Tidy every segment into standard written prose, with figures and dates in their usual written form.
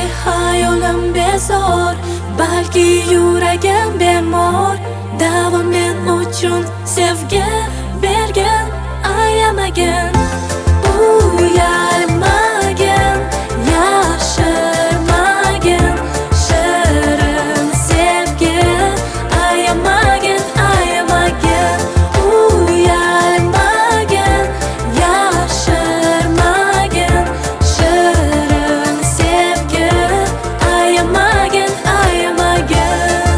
hayolim bezor, balki yuragim bemor. Davom men uchun sevgi bergan, ayamagin, uyalmagin, yashirmagin shirin sevgi. Ayamagin, ayamagin, uyalmagin, yashirmagin shirin sevgi. Ayamagin, ayamagin.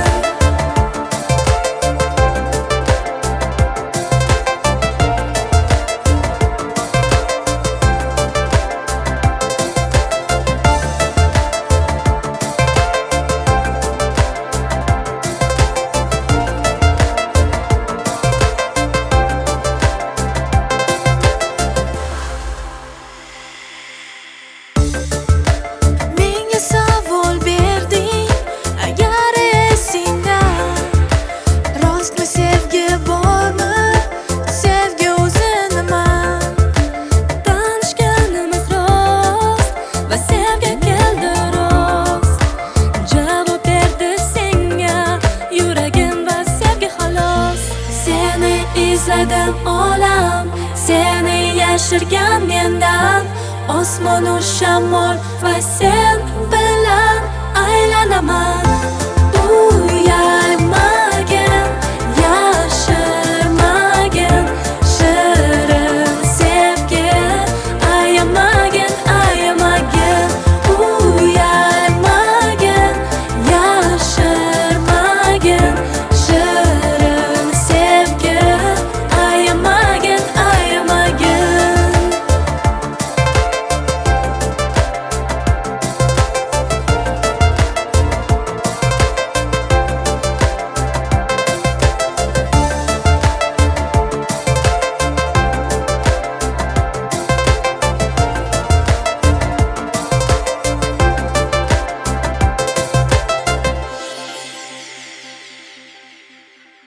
Izladim olam, seni yashirgan mendan. Osmonu shamol va sen bilan aylanaman.